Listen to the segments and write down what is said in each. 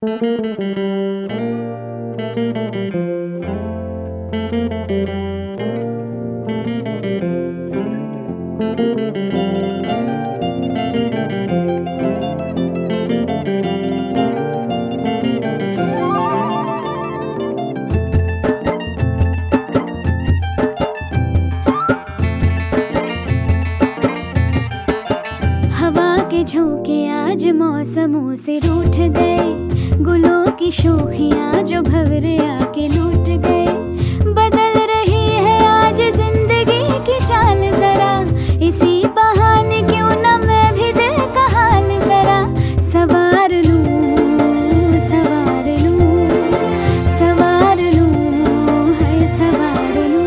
हवा के झोंके आज मौसमों से रूठ गए, गुलों की शोखियां जो भंवरे आके लूट गए। बदल रही है आज जिंदगी की चाल जरा, इसी बहाने क्यों न मैं भी दिल का हाल जरा सवार लूं, सवार लूं, सवार लूं, है सवार लूं।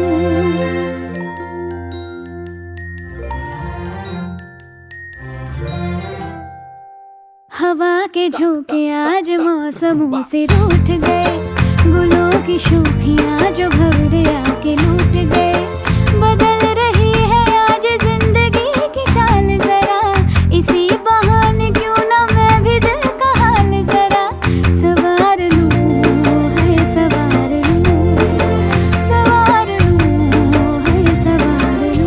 हवा के झोंके आज मौसमों से रूठ गए, गुलों की शोखियां जो भंवरे आके लूट गए। बदल रही है आज जिंदगी की चाल जरा, इसी बहाने क्यों ना मैं भी दिल का हाल जरा सवार लूं, है सवार लूं, सवार लूं, है सवार लूं।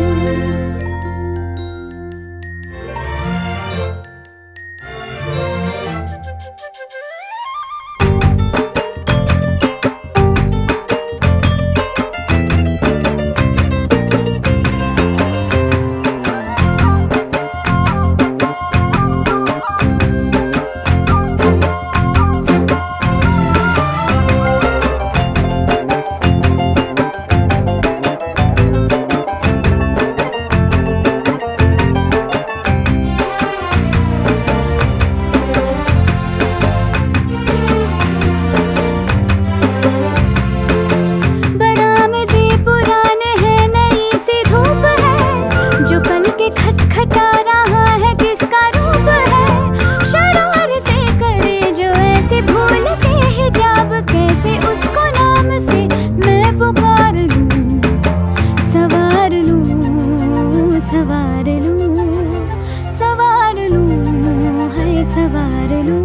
खटखटा रहा है किसका रूप है, शरारतें करे जो ऐसे भूल के हिजाब, कैसे उसको नाम से मैं पुकार लूं। सवार लूं, सवार लूं, सवार लूं, है सवार लूं।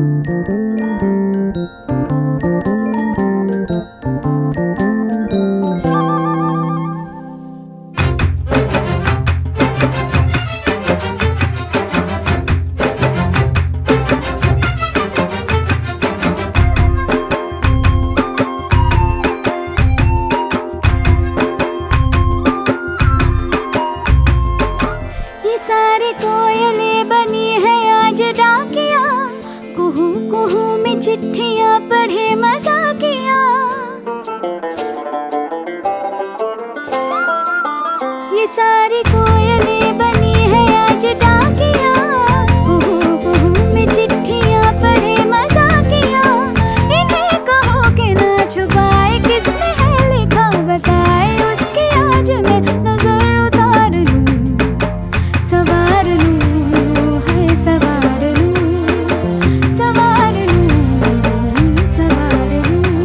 सारी कोयलें बनी है आज डाकिया, कुहू कुहू में चिट्ठियां पढ़े मजाकिया। ये सारी कोयलें बनी है आज डाकिया, कुहू कुहू में चिट्ठियां पढ़े मजाकिया। इन्हें कहो कि ना छुपाए किसने है लिखा, बताए उसकी आज मैं नजर उतार लूं। सवार लूं, है सवार लूं, सवार लूं, सवार लूं।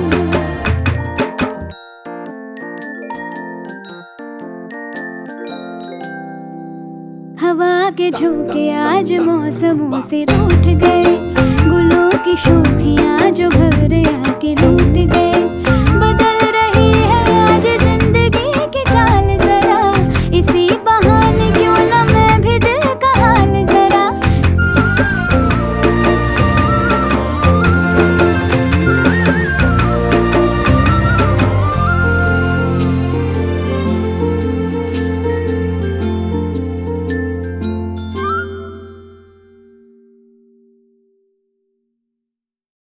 हवा के झोंके आज मौसमों से रूठ गए, गुलों की शोखियां जो भंवरे